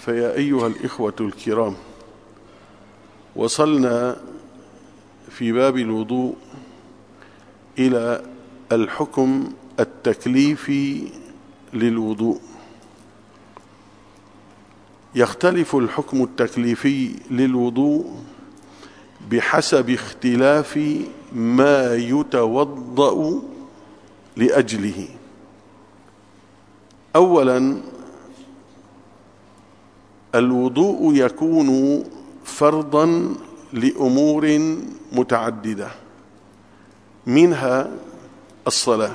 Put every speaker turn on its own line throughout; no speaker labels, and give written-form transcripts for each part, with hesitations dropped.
فيا أيها الإخوة الكرام، وصلنا في باب الوضوء إلى الحكم التكليفي للوضوء. يختلف الحكم التكليفي للوضوء بحسب اختلاف ما يتوضأ لأجله. أولا، الوضوء يكون فرضا لأمور متعددة، منها الصلاة.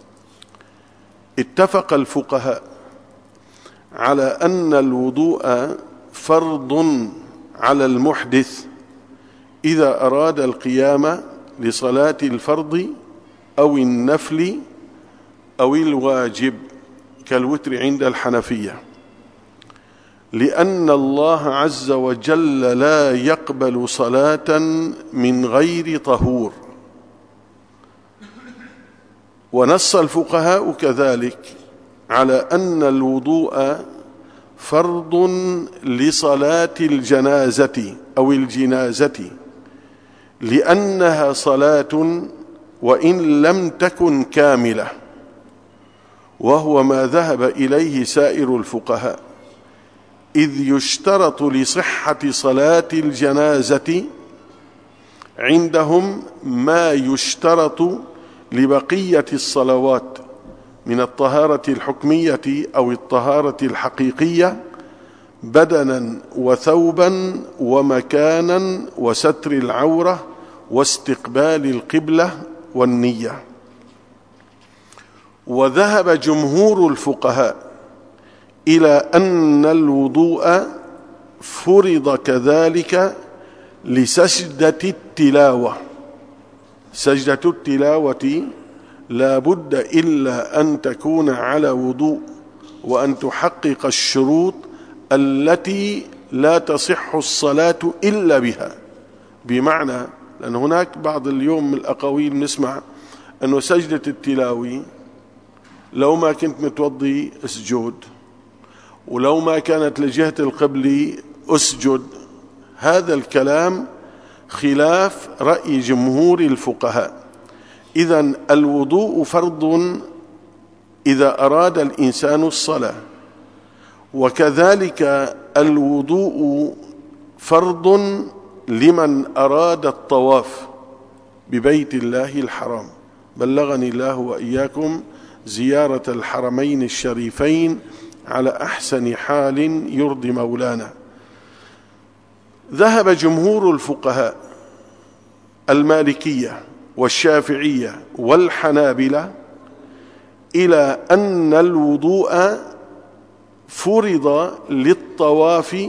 اتفق الفقهاء على أن الوضوء فرض على المحدث إذا أراد القيام لصلاة الفرض أو النفل أو الواجب كالوتر عند الحنفية، لأن الله عز وجل لا يقبل صلاة من غير طهور. ونص الفقهاء كذلك على أن الوضوء فرض لصلاة الجنازة أو الجنازة، لأنها صلاة وإن لم تكن كاملة، وهو ما ذهب إليه سائر الفقهاء، إذ يشترط لصحة صلاة الجنازة عندهم ما يشترط لبقية الصلوات من الطهارة الحكمية أو الطهارة الحقيقية، بدنا وثوبا ومكانا وستر العورة واستقبال القبلة والنية. وذهب جمهور الفقهاء إلى أن الوضوء فرض كذلك لسجدة التلاوة. سجدة التلاوة لا بد إلا أن تكون على وضوء وأن تحقق الشروط التي لا تصح الصلاة إلا بها. بمعنى لأن هناك بعض اليوم من الأقاويل نسمع أنه سجدة التلاوة لو ما كنت متوضي اسجد، ولو ما كانت لجهة القبل اسجد. هذا الكلام خلاف رأي جمهور الفقهاء. إذن الوضوء فرض إذا أراد الإنسان الصلاة، وكذلك الوضوء فرض لمن أراد الطواف ببيت الله الحرام. بلغني الله وإياكم زيارة الحرمين الشريفين على أحسن حال يرضي مولانا. ذهب جمهور الفقهاء المالكية والشافعية والحنابلة إلى أن الوضوء فرض للطواف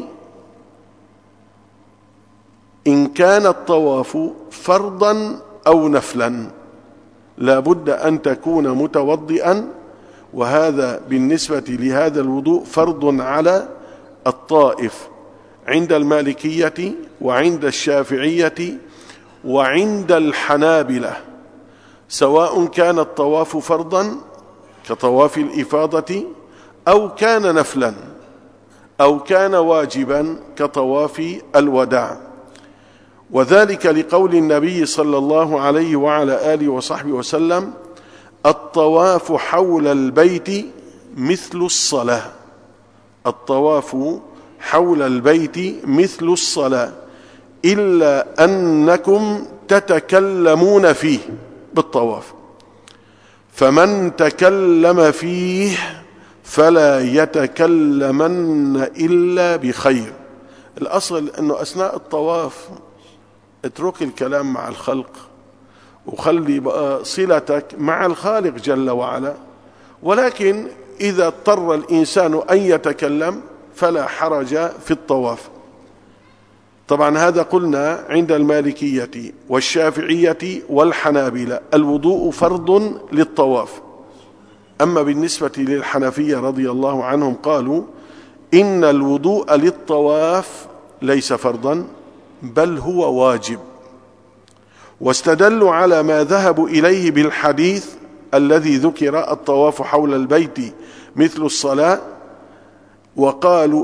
إن كان الطواف فرضا أو نفلا، لا بد أن تكون متوضئا. وهذا بالنسبة لهذا الوضوء فرض على الطائف عند المالكية وعند الشافعية وعند الحنابلة، سواء كان الطواف فرضا كطواف الإفاضة أو كان نفلا أو كان واجبا كطواف الوداع. وذلك لقول النبي صلى الله عليه وعلى آله وصحبه وسلم: الطواف حول البيت مثل الصلاة. الطواف حول البيت مثل الصلاة إلا أنكم تتكلمون فيه بالطواف، فمن تكلم فيه فلا يتكلمن إلا بخير. الأصل أنه أثناء الطواف اترك الكلام مع الخلق وخلي بقى صلتك مع الخالق جل وعلا. ولكن إذا اضطر الإنسان أن يتكلم فلا حرج في الطواف. طبعا هذا قلنا عند المالكية والشافعية والحنابلة الوضوء فرض للطواف. أما بالنسبة للحنفية رضي الله عنهم قالوا إن الوضوء للطواف ليس فرضا بل هو واجب، واستدلوا على ما ذهبوا إليه بالحديث الذي ذكر الطواف حول البيت مثل الصلاة وقالوا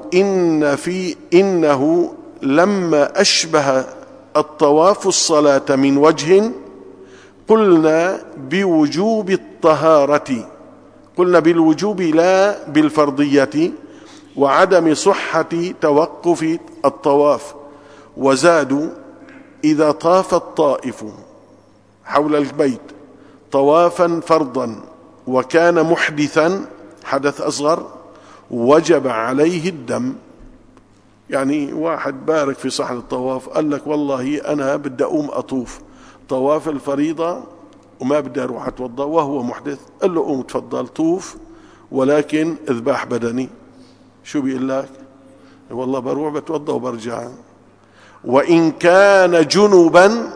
إنه لما أشبه الطواف الصلاة من وجه قلنا بوجوب الطهارة، قلنا بالوجوب لا بالفرضية، وعدم صحة توقف الطواف. وزادوا إذا طاف الطائف حول البيت طوافا فرضا وكان محدثا حدث أصغر وجب عليه الدم. يعني واحد بارك في صحن الطواف قال لك والله أنا بدي أقوم أطوف طواف الفريضة وما بدي أروح أتوضأ وهو محدث، قال له قوم تفضل طوف ولكن إذباح بدني. شو بيقول لك؟ والله بروح بتوضأ وبرجع. وإن كان جنبا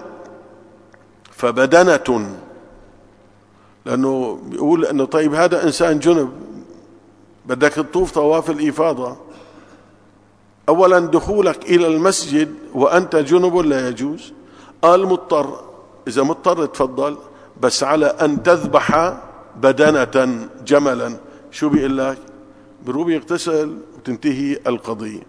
فبدنة، لأنه بيقول أنه طيب هذا إنسان جنب بدك تطوف طواف الإفاضة، أولا دخولك إلى المسجد وأنت جنب لا يجوز. قال مضطر، إذا مضطر تفضل، بس على أن تذبح بدنة جملا. شو بيقول لك؟ بروح يغتسل وتنتهي القضية.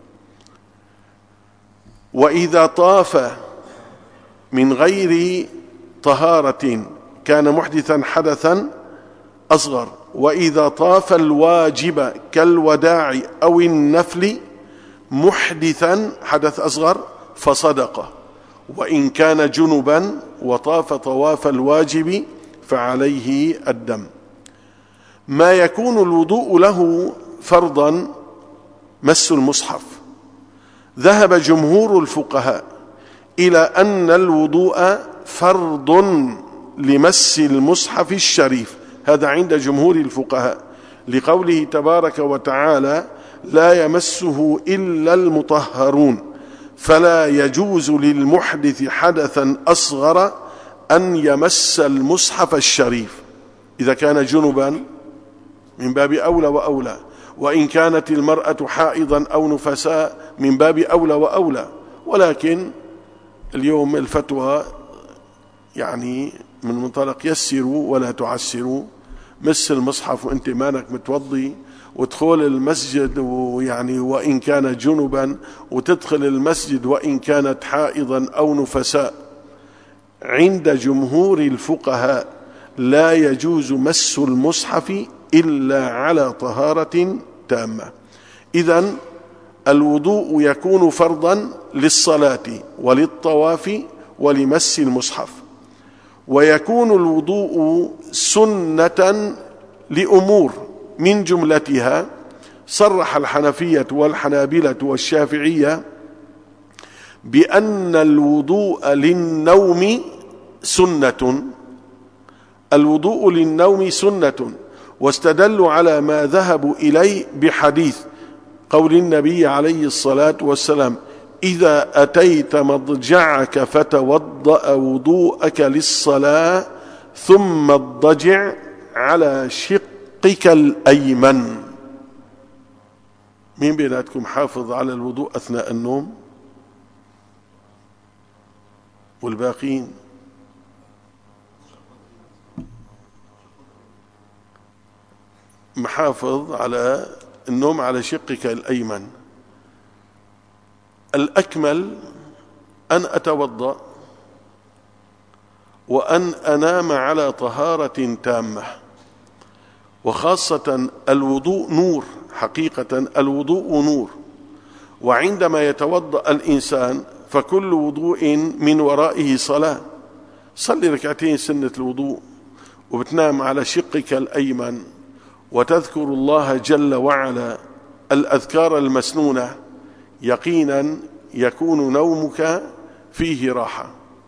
وإذا طاف من غير طهارة كان محدثا حدثا أصغر. وإذا طاف الواجب كالوداع أو النفل محدثا حدث أصغر فصدقه. وإن كان جنبا وطاف طواف الواجب فعليه الدم. ما يكون الوضوء له فرضا مس المصحف. ذهب جمهور الفقهاء إلى أن الوضوء فرض لمس المصحف الشريف، هذا عند جمهور الفقهاء، لقوله تبارك وتعالى لا يمسه إلا المطهرون، فلا يجوز للمحدث حدثا أصغر أن يمس المصحف الشريف. إذا كان جنبا من باب أولى وأولى، وإن كانت المرأة حائضا أو نفساء من باب أولى وأولى. ولكن اليوم الفتوى يعني من منطلق يسروا ولا تعسروا. مس المصحف وانت مانك متوضي وادخل المسجد ويعني وإن كان جنبا، وتدخل المسجد وإن كانت حائضا أو نفساء. عند جمهور الفقهاء لا يجوز مس المصحف إلا على طهارة تامة. إذن الوضوء يكون فرضا للصلاة وللطواف ولمس المصحف. ويكون الوضوء سنة لأمور من جملتها صرح الحنفية والحنابلة والشافعية بأن الوضوء للنوم سنة. الوضوء للنوم سنة، واستدلوا على ما ذهبوا إليه بحديث قول النبي عليه الصلاة والسلام إذا أتيت مضجعك فتوضأ وضوءك للصلاة ثم اضطجع على شقك الأيمن. مين بيناتكم حافظ على الوضوء أثناء النوم؟ والباقين محافظ على النوم على شقك الأيمن. الأكمل أن أتوضأ وأن أنام على طهارة تامة. وخاصة الوضوء نور، حقيقة الوضوء نور. وعندما يتوضأ الإنسان فكل وضوء من ورائه صلاة. صلي ركعتين سنة الوضوء وبتنام على شقك الأيمن وتذكر الله جل وعلا الأذكار المسنونة، يقينا يكون نومك فيه راحة.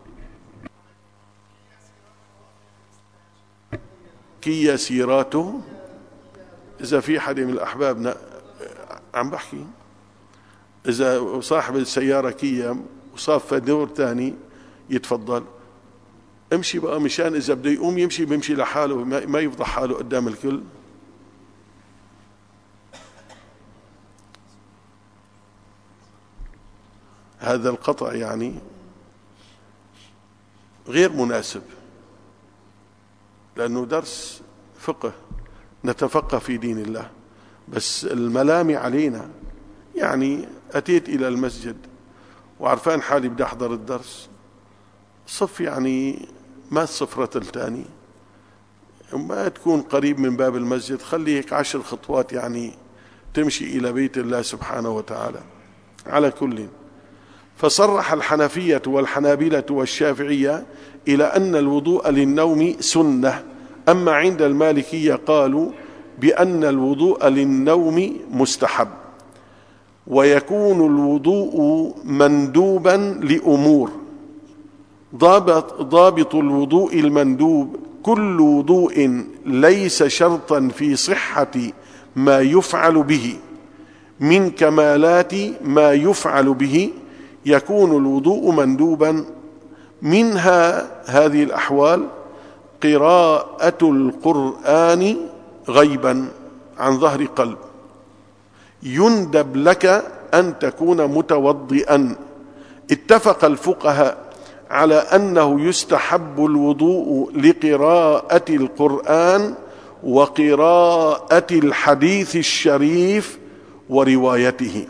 كي يسيراته، إذا في حد من الأحبابنا عم بحكي، إذا صاحب السيارة كيا وصاف دور تاني يتفضل امشي بقى، مشان إذا بده يقوم يمشي بيمشي لحاله، ما يفضح حاله قدام الكل. هذا القطع يعني غير مناسب، لأنه درس فقه نتفقه في دين الله. بس الملامة علينا. يعني أتيت إلى المسجد وعرفان حالي بدي أحضر الدرس، صف يعني ما الصفرة الثاني، ما تكون قريب من باب المسجد، خلي هيك 10 خطوات يعني تمشي إلى بيت الله سبحانه وتعالى. على كل، فصرح الحنفية والحنابلة والشافعية إلى أن الوضوء للنوم سنة. أما عند المالكية قالوا بأن الوضوء للنوم مستحب، ويكون الوضوء مندوبا لأمور. ضابط الوضوء المندوب كل وضوء ليس شرطا في صحة ما يفعل به من كمالات ما يفعل به، يكون الوضوء مندوبا. منها هذه الأحوال: قراءة القرآن غيبا عن ظهر قلب، يندب لك أن تكون متوضئا. اتفق الفقهاء على أنه يستحب الوضوء لقراءة القرآن وقراءة الحديث الشريف وروايته.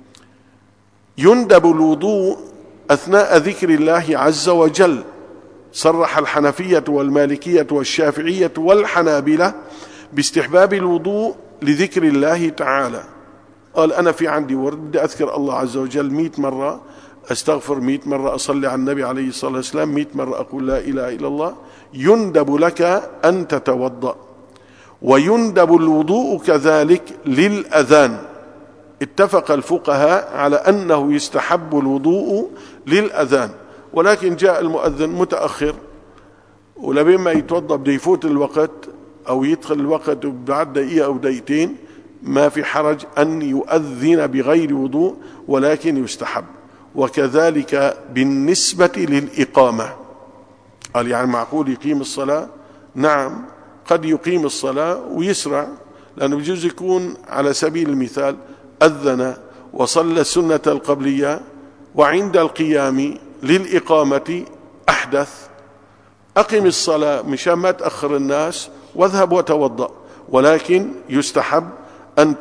يندب الوضوء أثناء ذكر الله عز وجل. صرح الحنفية والمالكية والشافعية والحنابلة باستحباب الوضوء لذكر الله تعالى. قال أنا في عندي ورد بدي أذكر الله عز وجل 100 مرة، أستغفر 100 مرة، أصلي على النبي عليه الصلاة والسلام 100 مرة، أقول لا إله إلا الله. يندب لك أن تتوضأ. ويندب الوضوء كذلك للأذان. اتفق الفقهاء على أنه يستحب الوضوء للأذان، ولكن جاء المؤذن متأخر ولبين ما يتوضأ بده يفوت الوقت أو يدخل الوقت بعد دقيقة أو دقيقتين، ما في حرج أن يؤذن بغير وضوء، ولكن يستحب. وكذلك بالنسبة للإقامة. قال يعني معقول يقيم الصلاة؟ نعم، قد يقيم الصلاة ويسرع، لأنه بجوز يكون على سبيل المثال أذن وصلى السنة القبلية وعند القيام للإقامة أحدث. أقم الصلاة مشان ما تأخر الناس واذهب وتوضأ، ولكن يستحب أن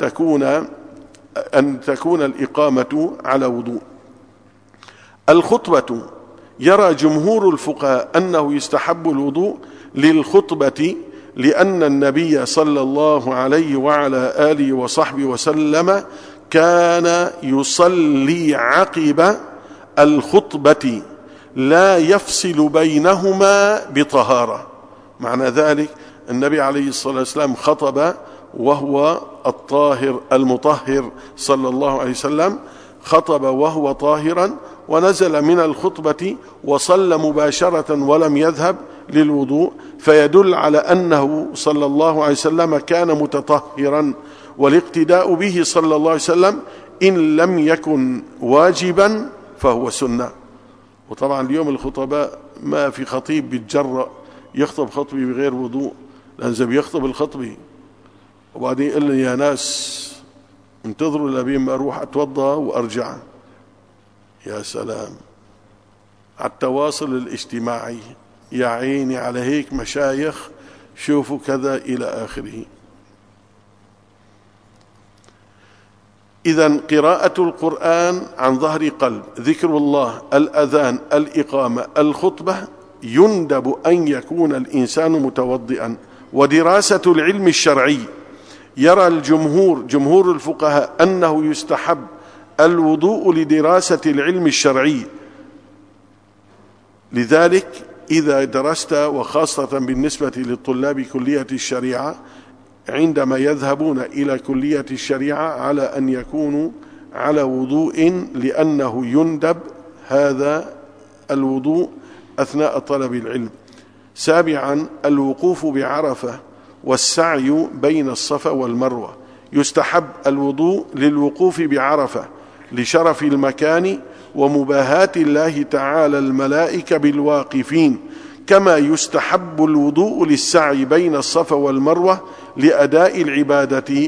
تكون الإقامة على وضوء. الخطبة: يرى جمهور الفقهاء أنه يستحب الوضوء للخطبة، لأن النبي صلى الله عليه وعلى آله وصحبه وسلم كان يصلي عقب الخطبة لا يفصل بينهما بطهارة. معنى ذلك النبي عليه الصلاة والسلام خطب وهو الطاهر المطهر صلى الله عليه وسلم، خطب وهو طاهرا ونزل من الخطبة وصلى مباشرة ولم يذهب للوضوء، فيدل على أنه صلى الله عليه وسلم كان متطهرا. والاقتداء به صلى الله عليه وسلم إن لم يكن واجبا فهو سنة. وطبعا اليوم الخطباء ما في خطيب بيتجرأ يخطب خطبه بغير وضوء، لأن إذا بيخطب الخطبه وبعدين يقول لي يا ناس انتظروا لبين ما أروح أتوضأ وأرجع. يا سلام على التواصل الاجتماعي، يا عيني على هيك مشايخ، شوفوا كذا إلى آخره. إذن قراءة القرآن عن ظهر قلب، ذكر الله، الأذان، الإقامة، الخطبة، يندب أن يكون الإنسان متوضئا. ودراسة العلم الشرعي: يرى جمهور الفقهاء أنه يستحب الوضوء لدراسة العلم الشرعي. لذلك إذا درست، وخاصة بالنسبة للطلاب كلية الشريعة، عندما يذهبون إلى كلية الشريعة على أن يكونوا على وضوء، لأنه يندب هذا الوضوء أثناء طلب العلم. 7. الوقوف بعرفة والسعي بين الصفا والمروة. يستحب الوضوء للوقوف بعرفة لشرف المكان ومباهاة الله تعالى الملائكة بالواقفين، كما يستحب الوضوء للسعي بين الصفا والمروة لأداء العبادة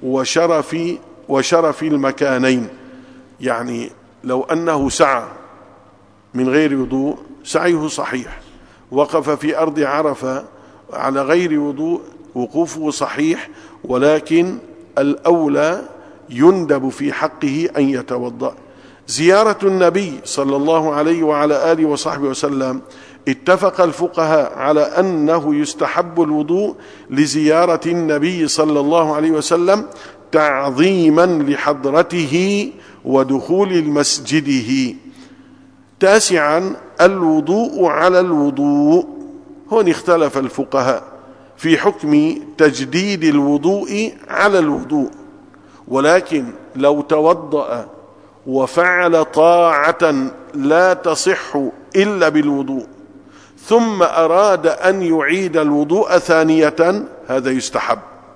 وشرف المكانين. يعني لو أنه سعى من غير وضوء سعيه صحيح، وقف في أرض عرفة على غير وضوء وقوفه صحيح، ولكن الأولى يندب في حقه أن يتوضأ. زيارة النبي صلى الله عليه وعلى آله وصحبه وسلم، اتفق الفقهاء على أنه يستحب الوضوء لزيارة النبي صلى الله عليه وسلم تعظيما لحضرته ودخول مسجده. تاسعا الوضوء على الوضوء. هون اختلف الفقهاء في حكم تجديد الوضوء على الوضوء، ولكن لو توضأ وفعل طاعة لا تصح إلا بالوضوء ثم أراد أن يعيد الوضوء ثانية هذا يستحب.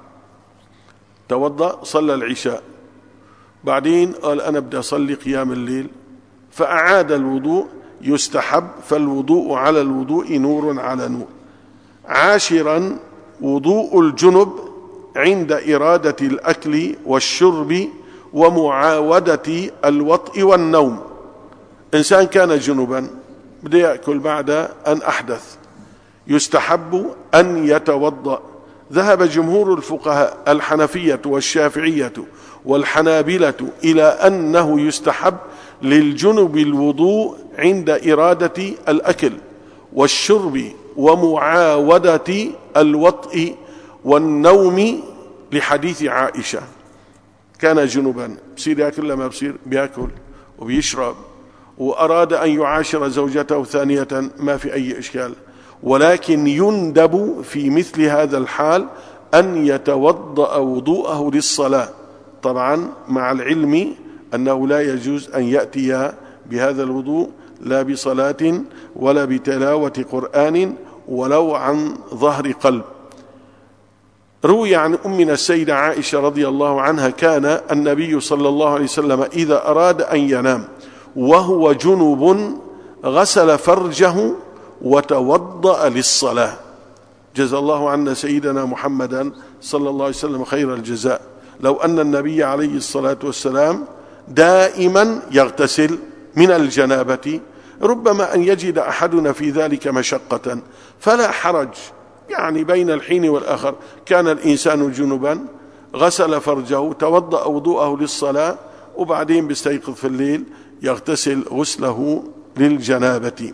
توضأ صلى العشاء، بعدين قال أنا بدي أصلي قيام الليل فأعاد الوضوء، يستحب. فالوضوء على الوضوء نور على نور. عاشرا وضوء الجنب عند إرادة الأكل والشرب ومعاودة الوطء والنوم. إنسان كان جنبا بده يأكل بعد أن أحدث، يستحب أن يتوضأ. ذهب جمهور الفقهاء الحنفية والشافعية والحنابلة إلى أنه يستحب للجنب الوضوء عند إرادة الأكل والشرب ومعاودة الوطء والنوم، لحديث عائشة كان جنبا بصير يأكل لما بصير بيأكل وبيشرب، وأراد أن يعاشر زوجته ثانية ما في أي إشكال، ولكن يندب في مثل هذا الحال أن يتوضأ وضوءه للصلاة، طبعا مع العلم أنه لا يجوز أن يأتي بهذا الوضوء لا بصلاة ولا بتلاوة قرآن ولو عن ظهر قلب. روي عن أمنا السيدة عائشة رضي الله عنها كان النبي صلى الله عليه وسلم إذا أراد أن ينام وهو جنوب غسل فرجه وتوضأ للصلاة. جزا الله عنا سيدنا محمدا صلى الله عليه وسلم خير الجزاء. لو أن النبي عليه الصلاة والسلام دائما يغتسل من الجنابة، ربما أن يجد أحدنا في ذلك مشقة، فلا حرج، يعني بين الحين والآخر كان الإنسان جنبا غسل فرجه توضأ وضوءه للصلاة وبعدين بيستيقظ في الليل يغتسل غسله للجنابة.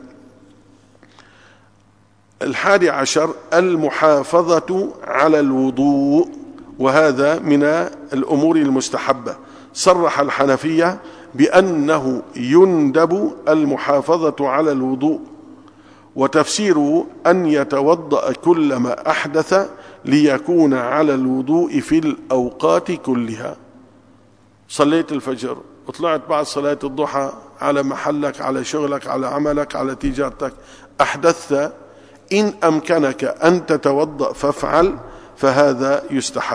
11 المحافظة على الوضوء، وهذا من الأمور المستحبة. صرح الحنفية بأنه يندب المحافظة على الوضوء، وتفسيره أن يتوضأ كلما أحدث ليكون على الوضوء في الأوقات كلها. صليت الفجر وطلعت بعد صلاة الضحى على محلك، على شغلك، على عملك، على تجارتك، أحدثت، إن أمكنك أن تتوضأ فافعل، فهذا يستحب.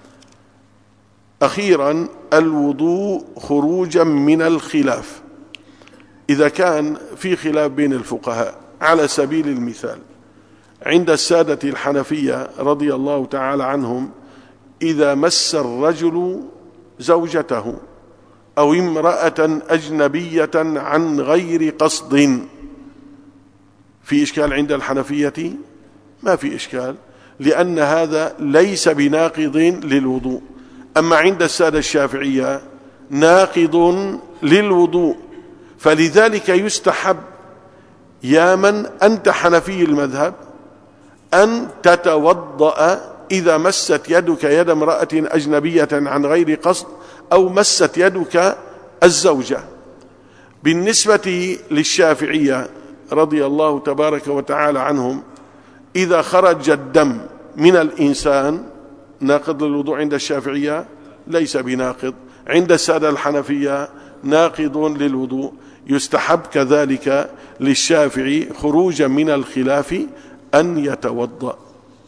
أخيرا الوضوء خروجا من الخلاف. إذا كان في خلاف بين الفقهاء، على سبيل المثال عند السادة الحنفية رضي الله تعالى عنهم، إذا مس الرجل زوجته أو امرأة أجنبية عن غير قصد، في إشكال عند الحنفية؟ ما في إشكال، لأن هذا ليس بناقض للوضوء. أما عند السادة الشافعية ناقض للوضوء، فلذلك يستحب يا من أنت حنفي المذهب أن تتوضأ إذا مست يدك يد امرأة أجنبية عن غير قصد أو مست يدك الزوجة. بالنسبة للشافعية رضي الله تبارك وتعالى عنهم، إذا خرج الدم من الإنسان ناقض للوضوء عند الشافعية؟ ليس بناقض. عند السادة الحنفية ناقض للوضوء. يستحب كذلك للشافعي خروجا من الخلاف أن يتوضأ.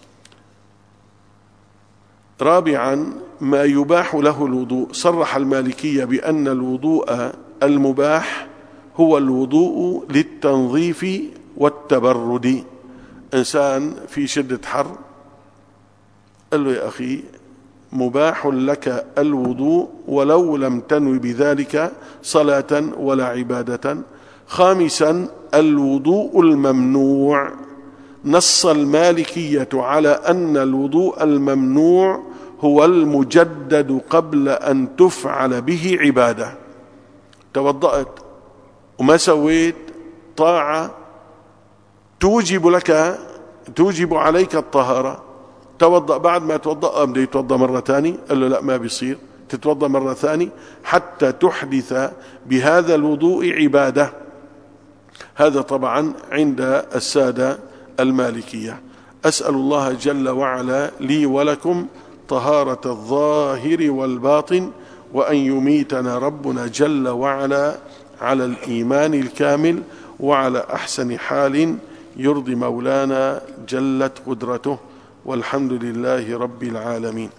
رابعا ما يباح له الوضوء. صرح المالكية بأن الوضوء المباح هو الوضوء للتنظيف والتبرد. إنسان في شدة حر قال له يا أخي مباح لك الوضوء ولو لم تنوي بذلك صلاة ولا عبادة. خامسا الوضوء الممنوع. نص المالكية على أن الوضوء الممنوع هو المجدد قبل أن تفعل به عبادة. توضأت وما سويت طاعة توجب عليك الطهارة، توضأ بعد ما توضأ بده يتوضأ مرة ثانية، قال له لا ما بيصير، تتوضأ مرة ثانية حتى تحدث بهذا الوضوء عبادة. هذا طبعا عند السادة المالكية. أسأل الله جل وعلا لي ولكم طهارة الظاهر والباطن، وأن يميتنا ربنا جل وعلا على الإيمان الكامل وعلى أحسن حال يرضي مولانا جلت قدرته، والحمد لله رب العالمين.